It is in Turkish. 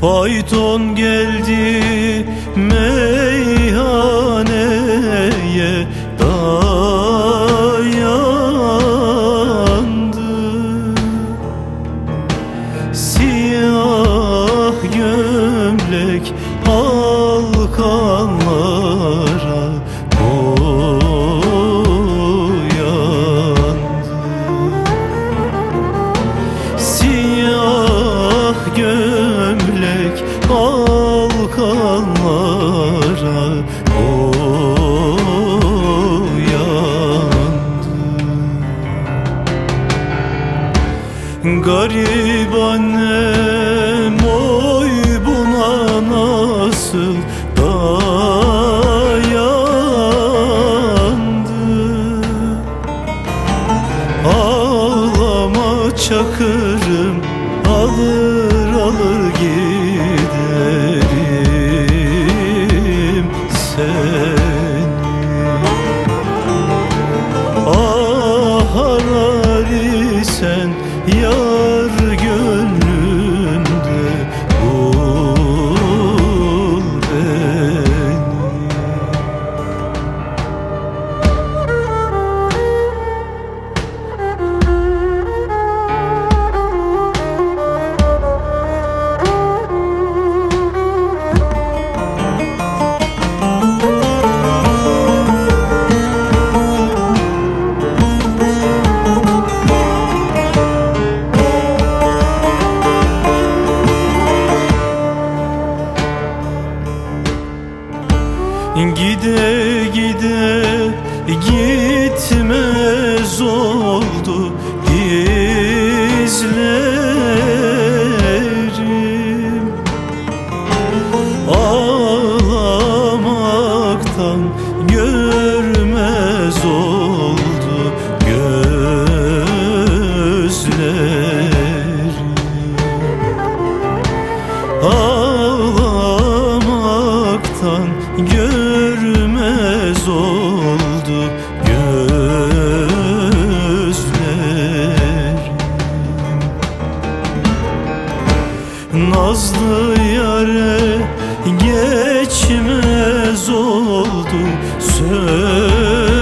Fayton geldi meyhaneye dayandı. Siyah gömlek halkalara boyandı. Siyah gömlek halkalara boyandı. Garip annem oy buna nasıl dayandı. Ağlama Çakır'ım, alır alır giderim seni. Ah Harari sen yar gönlünde bul beni. Gide gide gitmez oldu dizlerim. Ağlamaktan görmez oldu gözlerim. Ağlamaktan görmez oldu gözlerim. Nazlı yâre geçmez oldu söz.